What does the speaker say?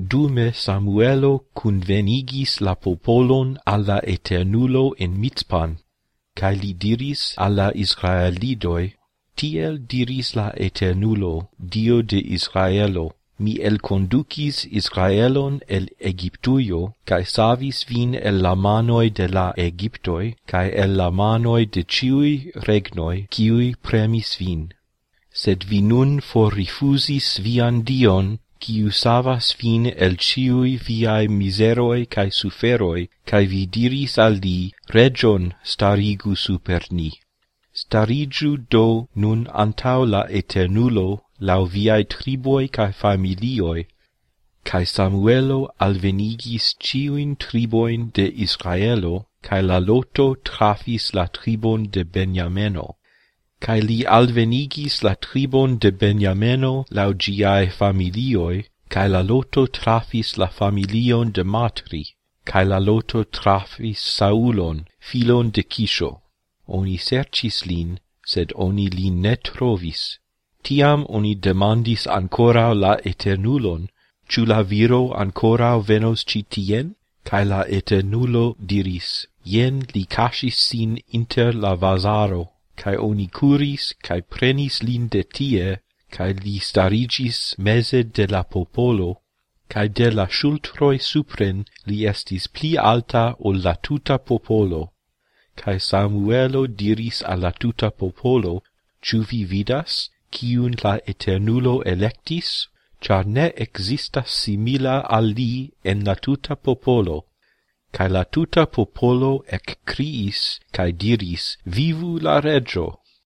Dume Samuelo convenigis la popolon alla Eternulo in Mitzpan, cae li diris alla Israelidoi, tiel diris la Eternulo, Dio de Israelo, mi elconducis Israelon el Egiptuio, cae savis vin el la manoi de la Egiptoi, cae el la manoi de ciui regnoi, ciui premis vin. Sed vi nun forrifusis vian Dion, quiu savas vin el ciui viae miseroi cae suferoi, cae vi diris al li, Region starigu super ni. Starigiu do nun antau la Eternulo, lau viae triboi cae familioi, cae Samuelo alvenigis ciuin triboin de Israelo, cae la loto trafis la tribon de Benjameno. Cae li alvenigis la tribon de Benjameno lau giae familioi, cae la loto trafis la familion de Matri, cae la loto trafis Saulon, filon de Kisho. Oni sercis lin, sed oni lin ne trovis. Tiam oni demandis ancora la Eternulon, ciu la viro ancora venos citien? Cae la Eternulo diris, jen li casis sin inter la vazaro, cae oni curis, cae prenis lin de tie, cae li starigis meze de la popolo, cae de la ŝultroj supren li estis pli alta ol la tuta popolo. Cae Samuelo diris al la tuta popolo, ciu vi vidas, ciun la Eternulo electis? Char ne existas simila al li en la tuta popolo. Cae la tuta popolo eccriis, cae diris, Vivu la Regio!